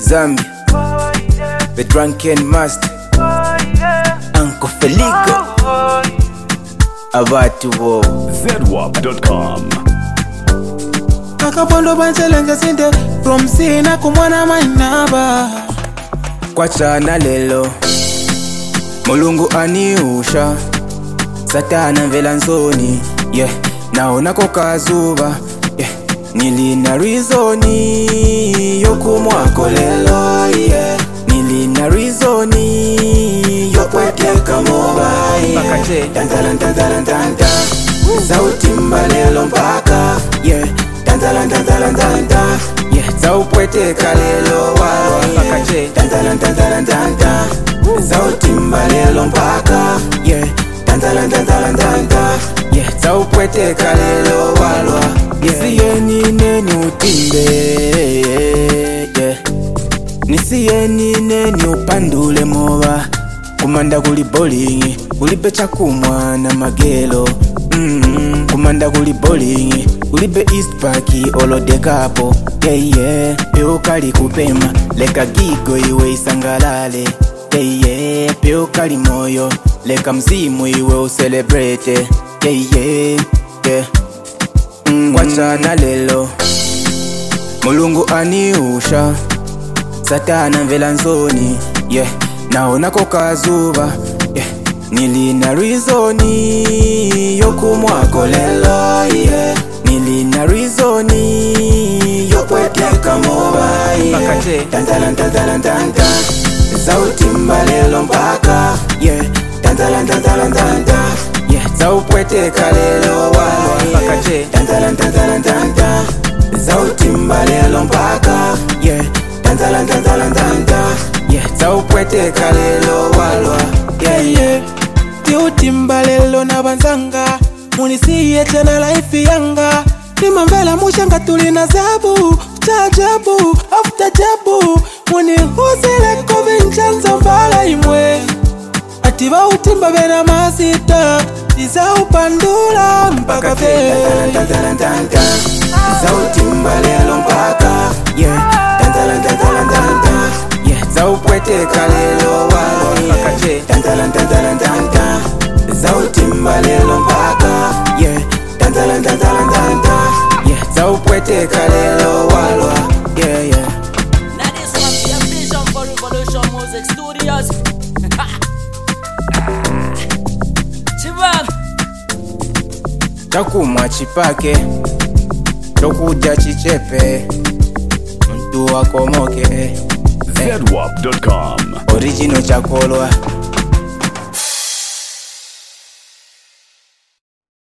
Zambi, the drunken master, Uncle Felico, Abatu wo zedwap.com. Akapondo banchelenga sinde from sina kumwana mainaba kwachana lelo Mulungu aniusha Satana mvela nsoni yeah naona kokazuba yeah nilina reasoni yokumwako lelo yeah nilina reasoni yokweteka mobile tantalantanta zautimba lelo mpaka yeah tantalantanta yeah zaupweteka lelo walwa tantalantanta zautimba lelo mpaka yeah tantalantanta yeah zaupweteka lelo walwa nisiye nini utimbe yeah nisiye nini upandule moba kumanda kuli bowling ulibe chakumwa na magelo kumanda kuli bowling ulibe East Park olode kapo yeah peo kali kupema leka gigo iwe isangalale yeah peo kali moyo leka mzimu iwe ucelebrate yeah kwachana lelo Mulungu aniusha Satana mvela nsoni yeah naona kokazuba yeah nilina reasoni yokumwako lelo yeah nilina reasoni yokweteka mobile tantalantanta zautimba lelo mpaka yeah tantalantanta yeah zaupweteka lelo walwa tantalantanta zautimba lelo mpaka yeah tantalantanta yeah zaupweteka lelo walwa yeah tiutimba lelo na banzanga munisiye tena life yanga nimamvela mushanga tulina zabu chajabu after jabu munihuzile kovinchanza mbala imwe atiba utimba bena masita tiza upandula mpaka fe zautimba lelo mpaka yeah tantalantanta yeah zaupweteka lelo walwa tantalantanta zautimba lelo mpaka yeah tantalantanta yeah zaupweteka lelo walwa yeah Now this one be a vision for Revolution Music Studios. Chibag. chakumwa chipake chokuja chichepe mtu wakomoke zedwap.com. original chakolwa